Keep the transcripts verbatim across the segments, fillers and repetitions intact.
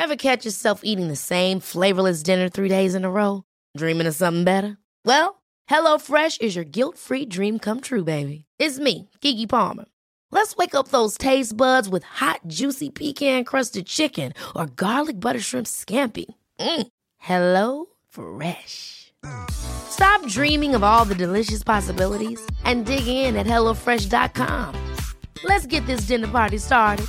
Ever catch yourself eating the same flavorless dinner three days in a row? Dreaming of something better? Well, HelloFresh is your guilt-free dream come true, baby. It's me, Keke Palmer. Let's wake up those taste buds with hot, juicy pecan-crusted chicken or garlic butter shrimp scampi. Mm. Hello Fresh. Stop dreaming of all the delicious possibilities and dig in at hello fresh dot com. Let's get this dinner party started.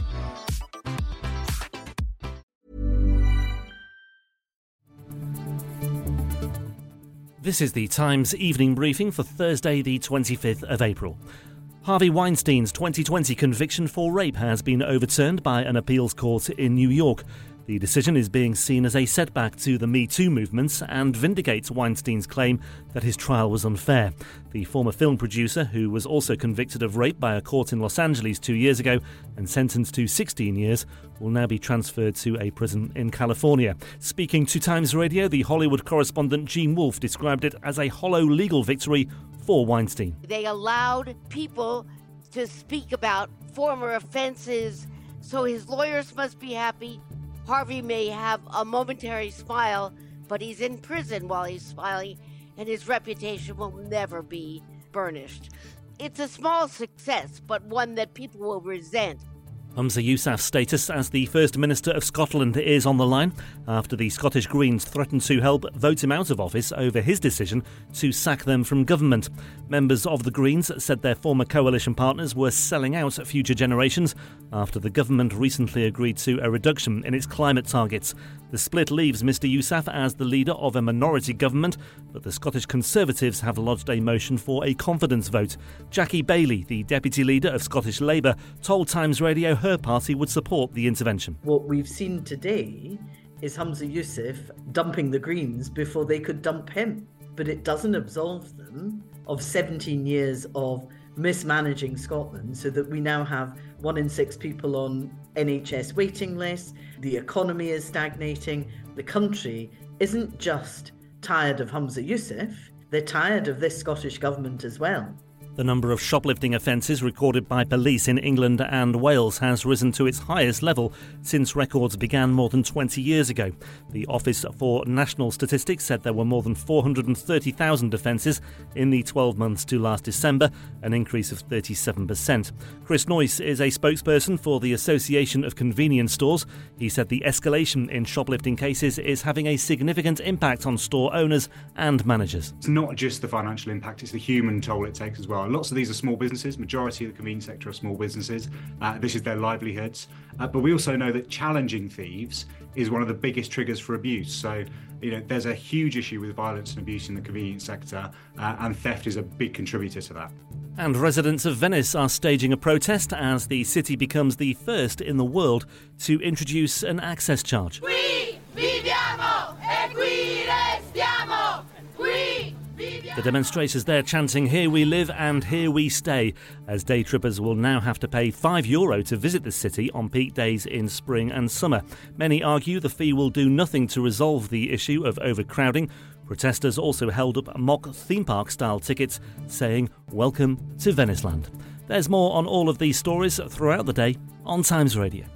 This is the Times evening briefing for Thursday, the twenty-fifth of April. Harvey Weinstein's twenty twenty conviction for rape has been overturned by an appeals court in New York. The decision is being seen as a setback to the Me Too movement and vindicates Weinstein's claim that his trial was unfair. The former film producer, who was also convicted of rape by a court in Los Angeles two years ago and sentenced to sixteen years, will now be transferred to a prison in California. Speaking to Times Radio, the Hollywood correspondent Gene Wolfe described it as a hollow legal victory for Weinstein. They allowed people to speak about former offenses, so his lawyers must be happy. Harvey may have a momentary smile, but he's in prison while he's smiling, and his reputation will never be burnished. It's a small success, but one that people will resent. Humza Yousaf's status as the First Minister of Scotland is on the line after the Scottish Greens threatened to help vote him out of office over his decision to sack them from government. Members of the Greens said their former coalition partners were selling out future generations after the government recently agreed to a reduction in its climate targets. The split leaves Mr Yousaf as the leader of a minority government, but the Scottish Conservatives have lodged a motion for a confidence vote. Jackie Bailey, the deputy leader of Scottish Labour, told Times Radio her party would support the intervention. What we've seen today is Humza Yousaf dumping the Greens before they could dump him. But it doesn't absolve them of seventeen years of mismanaging Scotland, so that we now have one in six people on N H S waiting lists, the economy is stagnating. The country isn't just tired of Humza Yousaf, they're tired of this Scottish government as well. The number of shoplifting offences recorded by police in England and Wales has risen to its highest level since records began more than twenty years ago. The Office for National Statistics said there were more than four hundred thirty thousand offences in the twelve months to last December, an increase of thirty-seven percent. Chris Noyce is a spokesperson for the Association of Convenience Stores. He said the escalation in shoplifting cases is having a significant impact on store owners and managers. It's not just the financial impact, it's the human toll it takes as well. Lots of these are small businesses. Majority of the convenience sector are small businesses. Uh, this is their livelihoods. Uh, but we also know that challenging thieves is one of the biggest triggers for abuse. So, you know, there's a huge issue with violence and abuse in the convenience sector, uh, and theft is a big contributor to that. And residents of Venice are staging a protest as the city becomes the first in the world to introduce an access charge. Qui viviamo e qui restiamo. Qui The demonstrators there chanting "Here we live and here we stay," as day trippers will now have to pay five euro to visit the city on peak days in spring and summer. Many argue the fee will do nothing to resolve the issue of overcrowding. Protesters also held up mock theme park style tickets saying "Welcome to Veniceland." There's more on all of these stories throughout the day on Times Radio.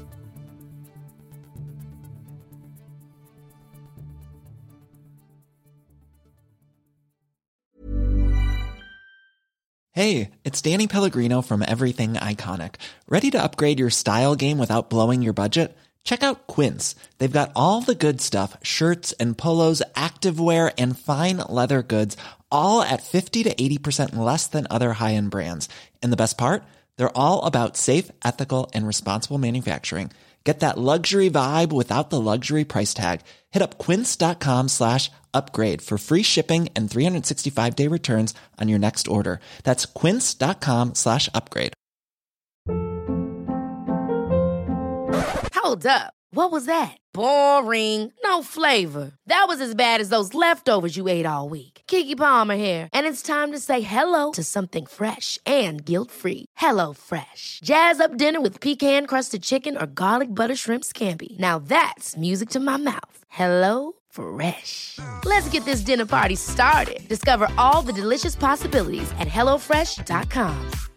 Hey, it's Danny Pellegrino from Everything Iconic. Ready to upgrade your style game without blowing your budget? Check out Quince. They've got all the good stuff, shirts and polos, activewear, and fine leather goods, all at fifty to eighty percent less than other high-end brands. And the best part? They're all about safe, ethical, and responsible manufacturing. Get that luxury vibe without the luxury price tag. Hit up quince.com slash upgrade for free shipping and three sixty-five day returns on your next order. That's quince.com slash upgrade. Hold up. What was that? Boring. No flavor. That was as bad as those leftovers you ate all week. Keke Palmer here, and it's time to say hello to something fresh and guilt-free. Hello Fresh. Jazz up dinner with pecan-crusted chicken or garlic butter shrimp scampi. Now that's music to my mouth. Hello Fresh. Let's get this dinner party started. Discover all the delicious possibilities at hello fresh dot com.